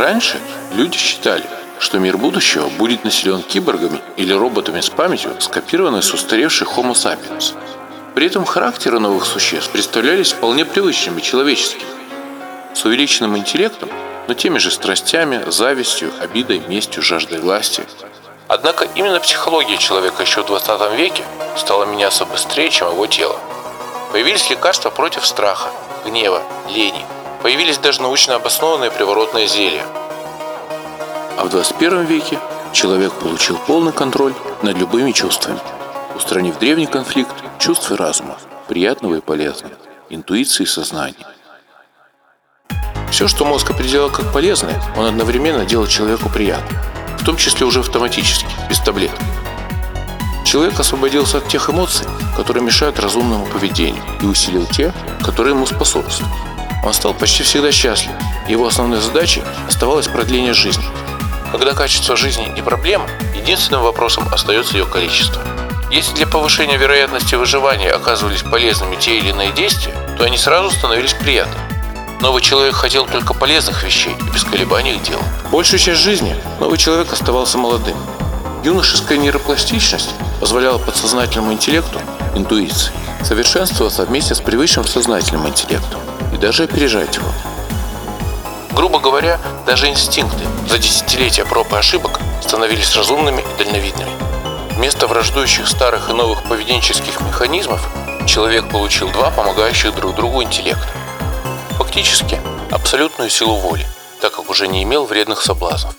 Раньше люди считали, что мир будущего будет населен киборгами или роботами с памятью, скопированной с устаревших Homo sapiens. При этом характеры новых существ представлялись вполне привычными человеческими, с увеличенным интеллектом, но теми же страстями, завистью, обидой, местью, жаждой власти. Однако именно психология человека еще в 20 веке стала меняться быстрее, чем его тело. Появились лекарства против страха, гнева, лени. Появились даже научно обоснованные приворотные зелья. А в 21 веке человек получил полный контроль над любыми чувствами, устранив древний конфликт чувств и разума, приятного и полезного, интуиции и сознания. Все, что мозг определял как полезное, он одновременно делал человеку приятным, в том числе уже автоматически, без таблеток. Человек освободился от тех эмоций, которые мешают разумному поведению, и усилил те, которые ему способствуют. Он стал почти всегда счастлив, и его основной задачей оставалось продление жизни. Когда качество жизни не проблема, единственным вопросом остается ее количество. Если для повышения вероятности выживания оказывались полезными те или иные действия, то они сразу становились приятными. Новый человек хотел только полезных вещей и без колебаний их делал. Большую часть жизни новый человек оставался молодым. Юношеская нейропластичность позволяла подсознательному интеллекту, интуиции, совершенствоваться вместе с привычным сознательным интеллектом и даже опережать его. Грубо говоря, даже инстинкты за десятилетия проб и ошибок становились разумными и дальновидными. Вместо враждующих старых и новых поведенческих механизмов человек получил два помогающих друг другу интеллекта. Фактически, абсолютную силу воли, так как уже не имел вредных соблазнов.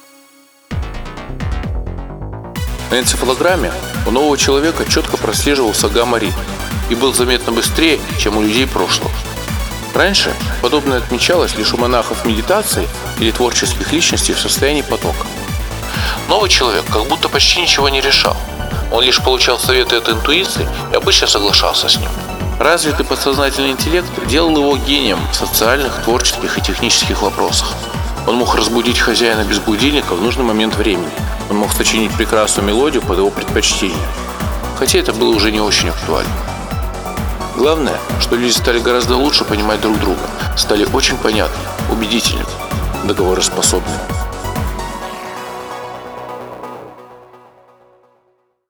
На энцефалограмме у нового человека четко прослеживался гамма-ритм и был заметно быстрее, чем у людей прошлого. Раньше подобное отмечалось лишь у монахов медитации или творческих личностей в состоянии потока. Новый человек как будто почти ничего не решал. Он лишь получал советы от интуиции и обычно соглашался с ним. Развитый подсознательный интеллект делал его гением в социальных, творческих и технических вопросах. Он мог разбудить хозяина без будильника в нужный момент времени. Он мог сочинить прекрасную мелодию под его предпочтение. Хотя это было уже не очень актуально. Главное, что люди стали гораздо лучше понимать друг друга, стали очень понятны, убедительными, договороспособными.